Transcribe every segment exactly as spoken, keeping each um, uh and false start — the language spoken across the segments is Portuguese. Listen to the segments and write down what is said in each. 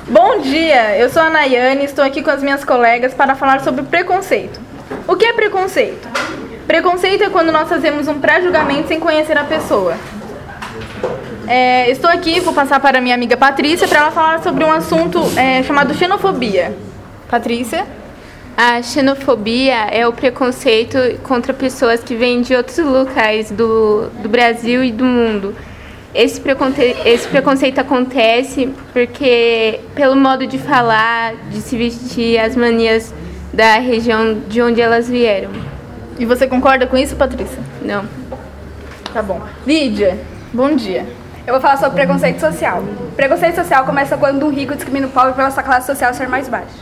Bom dia, eu sou a Nayane e estou aqui com as minhas colegas para falar sobre preconceito. O que é preconceito? Preconceito é quando nós fazemos um pré-julgamento sem conhecer a pessoa. É, estou aqui, vou passar para a minha amiga Patrícia para ela falar sobre um assunto é, chamado xenofobia. Patrícia? A xenofobia é o preconceito contra pessoas que vêm de outros locais do, do Brasil e do mundo. Esse preconceito, esse preconceito acontece porque, pelo modo de falar, de se vestir, as manias da região de onde elas vieram. E você concorda com isso, Patrícia? Não. Tá bom. Lídia, bom dia. Eu vou falar sobre preconceito social. Preconceito social começa quando um rico discrimina o pobre pela sua classe social ser mais baixa.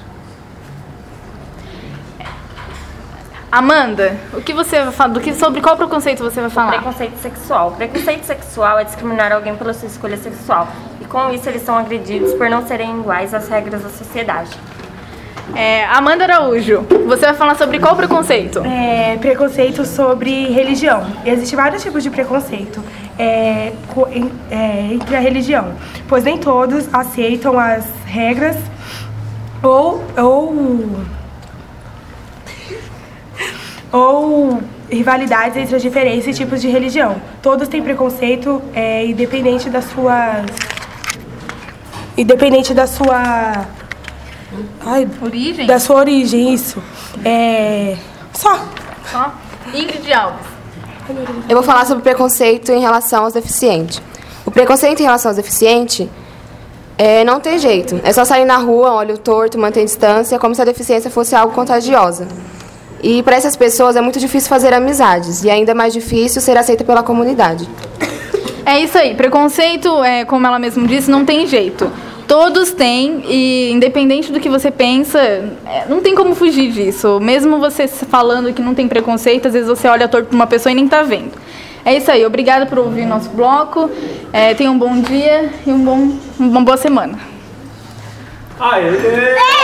Amanda, o que você vai falar? Do que, sobre qual preconceito você vai falar? Preconceito sexual. Preconceito sexual é discriminar alguém pela sua escolha sexual. E com isso eles são agredidos por não serem iguais às regras da sociedade. É, Amanda Araújo, você vai falar sobre qual preconceito? É, preconceito sobre religião. Existem vários tipos de preconceito é, co, é, entre a religião, pois nem todos aceitam as regras ou, ou, ou rivalidades entre as diferentes tipos de religião. Todos têm preconceito, é, independente da sua... Independente da sua... Ai, origem? Da sua origem, isso. É... Só. Só? Ingrid Alves. Eu vou falar sobre preconceito em relação aos deficientes. O preconceito em relação aos deficientes é, não tem jeito. É só sair na rua, olho torto, manter distância, como se a deficiência fosse algo contagiosa. E para essas pessoas é muito difícil fazer amizades, e ainda mais difícil ser aceita pela comunidade. É isso aí. Preconceito, é, como ela mesma disse, não tem jeito. Todos têm, e independente do que você pensa, não tem como fugir disso. Mesmo você falando que não tem preconceito, às vezes você olha torto para uma pessoa e nem está vendo. É isso aí, obrigada por ouvir nosso bloco. É, tenha um bom dia e um bom, uma boa semana. Aê!